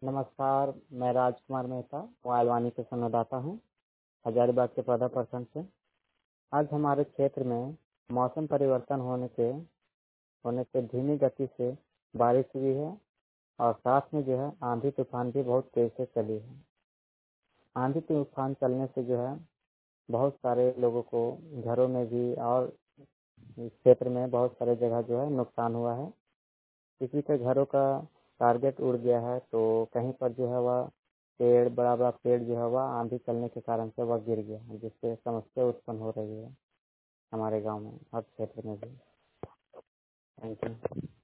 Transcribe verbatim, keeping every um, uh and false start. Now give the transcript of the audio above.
नमस्कार, मैं राजकुमार मेहता वालवानी से संवाददाता हूँ, हजारीबाग के पौधा प्रखंड से। आज हमारे क्षेत्र में मौसम परिवर्तन होने के होने से धीमी गति से बारिश हुई है और साथ में जो है आंधी तूफान भी बहुत तेज से चली है। आंधी तूफान चलने से जो है बहुत सारे लोगों को घरों में भी और क्षेत्र में बहुत सारे जगह जो है नुकसान हुआ है। किसी के घरों का टारगेट उड़ गया है, तो कहीं पर जो है वह पेड़ बड़ा बड़ा पेड़ जो है वह आंधी चलने के कारण से वह गिर गया है, जिससे समस्या उत्पन्न हो रही है हमारे गांव में, हर क्षेत्र में भी। Thank you.